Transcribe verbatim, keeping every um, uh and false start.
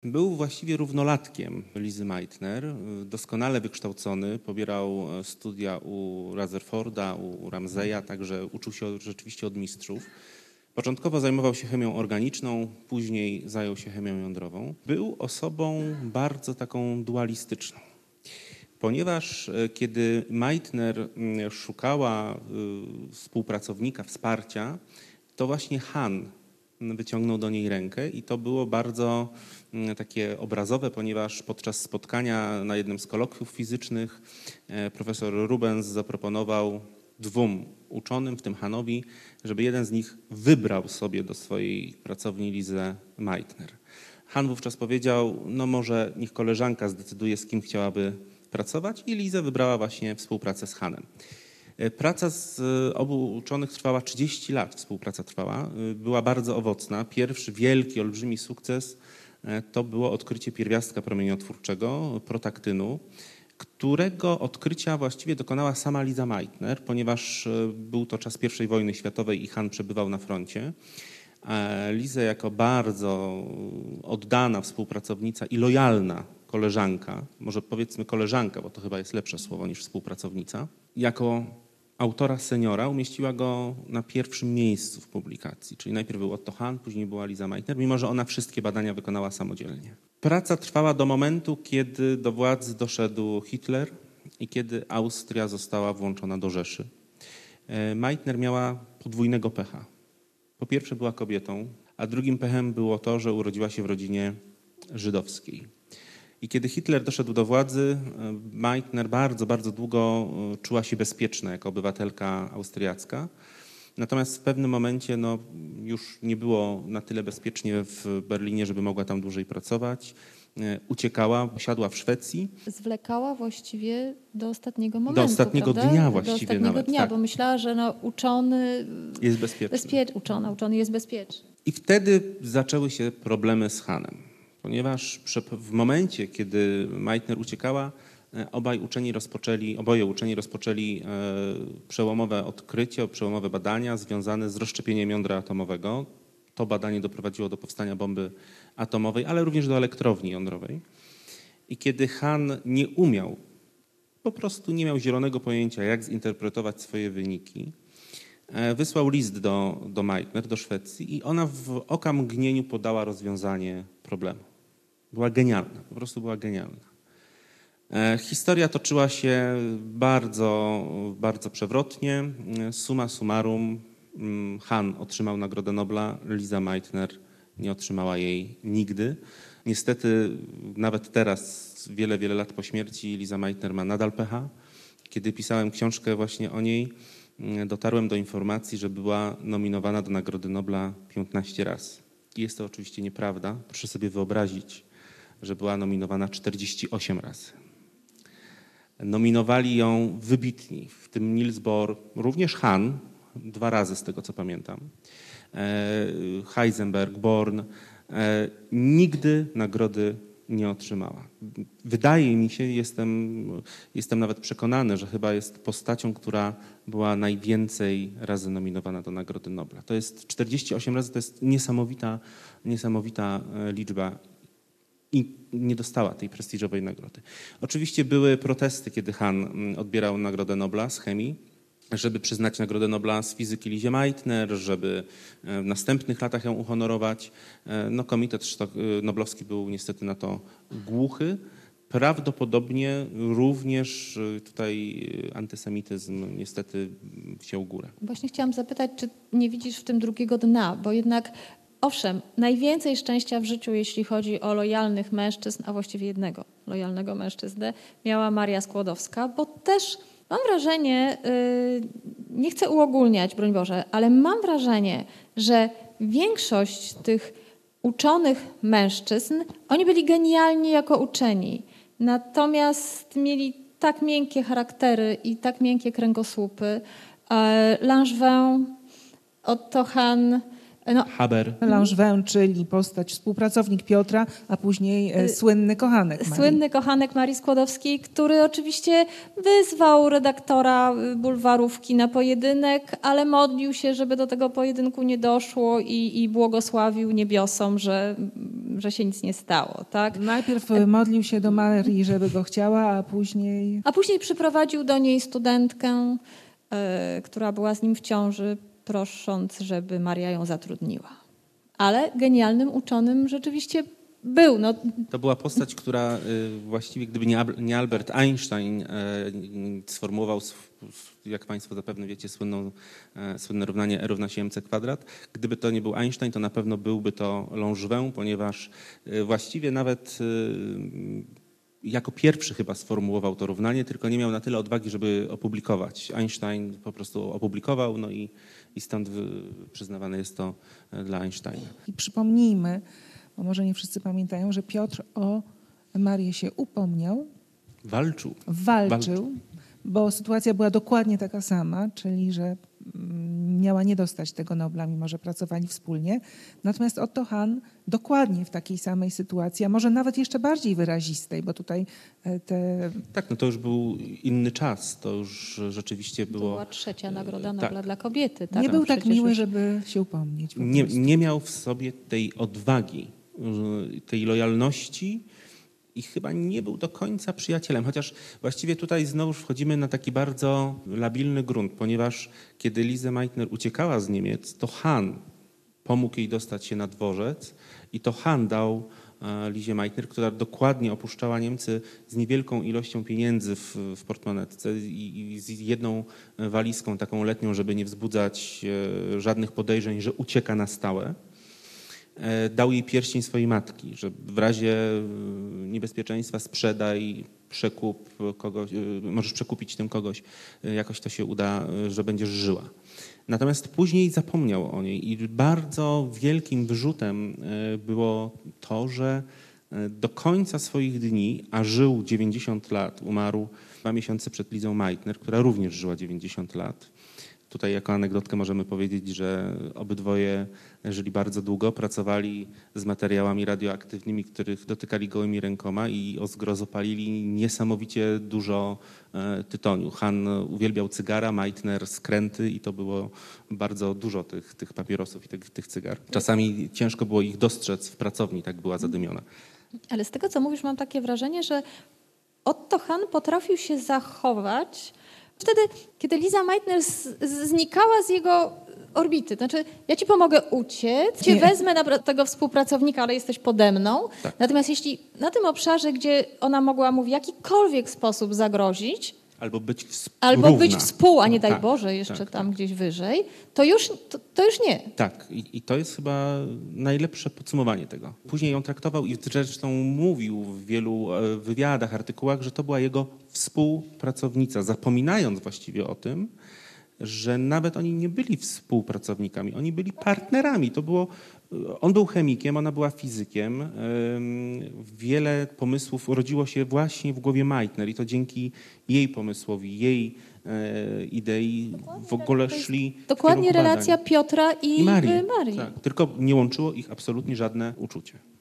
Był właściwie równolatkiem Lizy Meitner, doskonale wykształcony, pobierał studia u Rutherforda, u Ramseya, także uczył się rzeczywiście od mistrzów. Początkowo zajmował się chemią organiczną, później zajął się chemią jądrową. Był osobą bardzo taką dualistyczną, ponieważ kiedy Meitner szukała współpracownika, wsparcia, to właśnie Hahn wyciągnął do niej rękę i to było bardzo takie obrazowe, ponieważ podczas spotkania na jednym z kolokwiów fizycznych profesor Rubens zaproponował dwóm uczonym, w tym Hahnowi, żeby jeden z nich wybrał sobie do swojej pracowni Lizę Meitner. Hahn wówczas powiedział, no może niech koleżanka zdecyduje, z kim chciałaby pracować, i Lizę wybrała właśnie współpracę z Hahnem. Praca z obu uczonych trwała trzydzieści lat, współpraca trwała, była bardzo owocna. Pierwszy wielki, olbrzymi sukces to było odkrycie pierwiastka promieniotwórczego, protaktynu, którego odkrycia właściwie dokonała sama Liza Meitner, ponieważ był to czas pierwszej wojny światowej i Hahn przebywał na froncie. Liza jako bardzo oddana współpracownica i lojalna koleżanka, może powiedzmy koleżanka, bo to chyba jest lepsze słowo niż współpracownica, jako autora seniora umieściła go na pierwszym miejscu w publikacji, czyli najpierw był Otto Hahn, później była Liza Meitner, mimo że ona wszystkie badania wykonała samodzielnie. Praca trwała do momentu, kiedy do władzy doszedł Hitler i kiedy Austria została włączona do Rzeszy. Meitner miała podwójnego pecha. Po pierwsze była kobietą, a drugim pechem było to, że urodziła się w rodzinie żydowskiej. I kiedy Hitler doszedł do władzy, Meitner bardzo, bardzo długo czuła się bezpieczna jako obywatelka austriacka. Natomiast w pewnym momencie no, już nie było na tyle bezpiecznie w Berlinie, żeby mogła tam dłużej pracować. Uciekała, siadła w Szwecji. Zwlekała właściwie do ostatniego momentu. Do ostatniego prawda? dnia właściwie Do ostatniego nawet, dnia, tak. Bo myślała, że no, uczony jest bezpieczny. Bezpie- uczona, uczony jest bezpieczny. I wtedy zaczęły się problemy z Hahnem, ponieważ w momencie, kiedy Meitner uciekała, obaj uczeni rozpoczęli, oboje uczeni rozpoczęli przełomowe odkrycie, przełomowe badania związane z rozszczepieniem jądra atomowego. To badanie doprowadziło do powstania bomby atomowej, ale również do elektrowni jądrowej. I kiedy Hahn nie umiał, po prostu nie miał zielonego pojęcia, jak zinterpretować swoje wyniki, wysłał list do, do Meitner, do Szwecji, i ona w okamgnieniu podała rozwiązanie problemu. Była genialna, po prostu była genialna. Historia toczyła się bardzo, bardzo przewrotnie. Summa summarum, Hahn otrzymał Nagrodę Nobla, Liza Meitner nie otrzymała jej nigdy. Niestety nawet teraz, wiele, wiele lat po śmierci, Liza Meitner ma nadal pecha. Kiedy pisałem książkę właśnie o niej, dotarłem do informacji, że była nominowana do Nagrody Nobla piętnaście razy. I jest to oczywiście nieprawda. Proszę sobie wyobrazić, że była nominowana czterdzieści osiem razy. Nominowali ją wybitni, w tym Niels Bohr, również Hahn, dwa razy z tego co pamiętam, Heisenberg, Born. Nigdy nagrody nie otrzymała. Wydaje mi się, jestem, jestem nawet przekonany, że chyba jest postacią, która była najwięcej razy nominowana do Nagrody Nobla. To jest czterdzieści osiem razy, to jest niesamowita, niesamowita liczba. I nie dostała tej prestiżowej nagrody. Oczywiście były protesty, kiedy Hahn odbierał Nagrodę Nobla z chemii, żeby przyznać Nagrodę Nobla z fizyki Lizie Meitner, żeby w następnych latach ją uhonorować. No, komitet noblowski był niestety na to głuchy. Prawdopodobnie również tutaj antysemityzm niestety wziął górę. Właśnie chciałam zapytać, czy nie widzisz w tym drugiego dna, bo jednak owszem, najwięcej szczęścia w życiu, jeśli chodzi o lojalnych mężczyzn, a właściwie jednego lojalnego mężczyznę, miała Maria Skłodowska, bo też mam wrażenie, nie chcę uogólniać, broń Boże, ale mam wrażenie, że większość tych uczonych mężczyzn, oni byli genialni jako uczeni, natomiast mieli tak miękkie charaktery i tak miękkie kręgosłupy. Langevin, Otto Hahn, No, Haber. Langevin, czyli postać, współpracownik Piotra, a później e, słynny kochanek Marii. Słynny kochanek Marii Skłodowskiej, który oczywiście wyzwał redaktora Bulwarówki na pojedynek, ale modlił się, żeby do tego pojedynku nie doszło i, i błogosławił niebiosom, że, że się nic nie stało. Tak? Najpierw e, modlił się do Marii, żeby go chciała, a później... A później przyprowadził do niej studentkę, y, która była z nim w ciąży, prosząc, żeby Maria ją zatrudniła. Ale genialnym uczonym rzeczywiście był. No. To była postać, która y, właściwie, gdyby nie, Ab- nie Albert Einstein, y, sformułował, sw- jak Państwo zapewne wiecie, słynną, y, słynne równanie E równa się mc kwadrat. Gdyby to nie był Einstein, to na pewno byłby to Langevin, ponieważ y, właściwie nawet y, jako pierwszy chyba sformułował to równanie, tylko nie miał na tyle odwagi, żeby opublikować. Einstein po prostu opublikował, no i, i stąd wy, przyznawane jest to dla Einsteina. I przypomnijmy, bo może nie wszyscy pamiętają, że Piotr o Marię się upomniał, Walczył. walczył, Walczył. bo sytuacja była dokładnie taka sama, czyli że mm, miała nie dostać tego Nobla, mimo że pracowali wspólnie. Natomiast Otto Hahn dokładnie w takiej samej sytuacji, a może nawet jeszcze bardziej wyrazistej, bo tutaj e, te... Tak, no to już był inny czas, to już rzeczywiście To było... była trzecia nagroda tak. Nobla dla kobiety. Tak? nie był tak Przecież miły, już- żeby się upomnieć. po Nie, prostu. nie miał w sobie tej odwagi, y, tej lojalności i chyba nie był do końca przyjacielem. Chociaż właściwie tutaj znowu wchodzimy na taki bardzo labilny grunt, ponieważ kiedy Lise Meitner uciekała z Niemiec, to Hahn pomógł jej dostać się na dworzec i to Hahn dał e, Lizie Meitner, która dokładnie opuszczała Niemcy z niewielką ilością pieniędzy w, w portmonetce i, i z jedną walizką taką letnią, żeby nie wzbudzać e, żadnych podejrzeń, że ucieka na stałe. E, dał jej pierścień swojej matki, że w razie e, niebezpieczeństwa sprzedaj, przekup kogoś, e, możesz przekupić tym kogoś, e, jakoś to się uda, e, że będziesz żyła. Natomiast później zapomniał o niej i bardzo wielkim wyrzutem e, było to, że e, do końca swoich dni, a żył dziewięćdziesiąt lat, umarł dwa miesiące przed Lizą Meitner, która również żyła dziewięćdziesiąt lat. Tutaj jako anegdotkę możemy powiedzieć, że obydwoje żyli bardzo długo, pracowali z materiałami radioaktywnymi, których dotykali gołymi rękoma i o zgrozo palili niesamowicie dużo e, tytoniu. Hahn uwielbiał cygara, Meitner skręty i to było bardzo dużo tych, tych papierosów i tych, tych cygar. Czasami ciężko było ich dostrzec w pracowni, tak była zadymiona. Ale z tego, co mówisz, mam takie wrażenie, że Otto Hahn potrafił się zachować wtedy, kiedy Lisa Meitner z, z, znikała z jego orbity. Znaczy, ja ci pomogę uciec, cię Nie. wezmę na tego współpracownika, ale jesteś pode mną. Tak. Natomiast jeśli na tym obszarze, gdzie ona mogła mu w jakikolwiek sposób zagrozić, Albo być wspólna. albo być współ, a nie daj Tak, Boże, jeszcze tak, tam tak. gdzieś wyżej, to już, to, to już nie. Tak, i, i to jest chyba najlepsze podsumowanie tego. Później ją traktował i zresztą mówił w wielu e, wywiadach, artykułach, że to była jego współpracownica, zapominając właściwie o tym, że nawet oni nie byli współpracownikami, oni byli partnerami. To było, on był chemikiem, ona była fizykiem. Ym, Wiele pomysłów urodziło się właśnie w głowie Meitner i to dzięki jej pomysłowi, jej e, idei w ogóle To jest szli w Dokładnie kierunku relacja badań. Piotra i, I Marii. Marii. Tak, tylko nie łączyło ich absolutnie żadne uczucie.